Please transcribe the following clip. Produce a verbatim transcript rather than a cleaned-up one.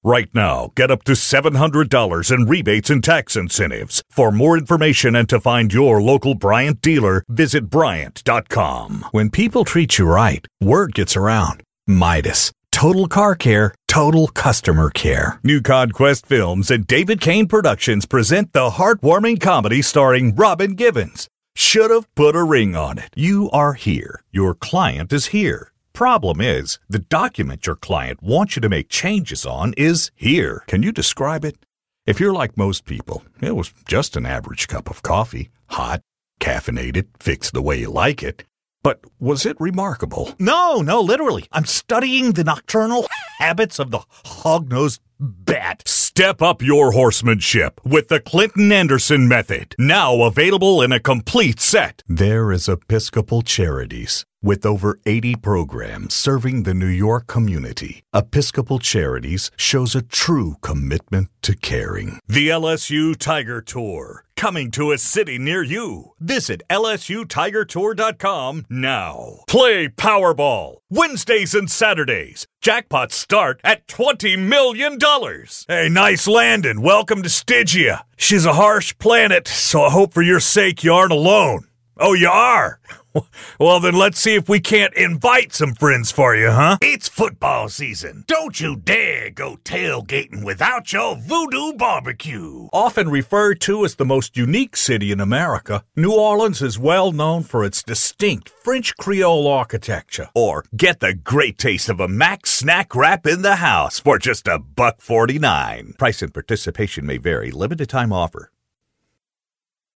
Right now, get up to seven hundred dollars in rebates and tax incentives. For more information and to find your local Bryant dealer, visit Bryant dot com. When people treat you right, word gets around. Midas. Total car care, total customer care. New Conquest Films and David Kane Productions present the heartwarming comedy starring Robin Givens. Should've put a ring on it. You are here. Your client is here. Problem is, the document your client wants you to make changes on is here. Can you describe it? If you're like most people, it was just an average cup of coffee. Hot, caffeinated, fixed the way you like it. But was it remarkable? No, no, literally. I'm studying the nocturnal habits of the hog-nosed bat. Step up your horsemanship with the Clinton Anderson method. Now available in a complete set. There is Episcopal Charities. With over eighty programs serving the New York community, Episcopal Charities shows a true commitment to caring. The L S U Tiger Tour, coming to a city near you. Visit L S U tiger tour dot com now. Play Powerball, Wednesdays and Saturdays. Jackpots start at twenty million dollars. Hey, nice landing. Welcome to Stygia. She's a harsh planet, so I hope for your sake you aren't alone. Oh, you are? Well, then let's see if we can't invite some friends for you, huh? It's football season. Don't you dare go tailgating without your voodoo barbecue. Often referred to as the most unique city in America, New Orleans is well known for its distinct French Creole architecture. Or get the great taste of a Mac snack wrap in the house for just a buck forty-nine. Price and participation may vary. Limited time offer.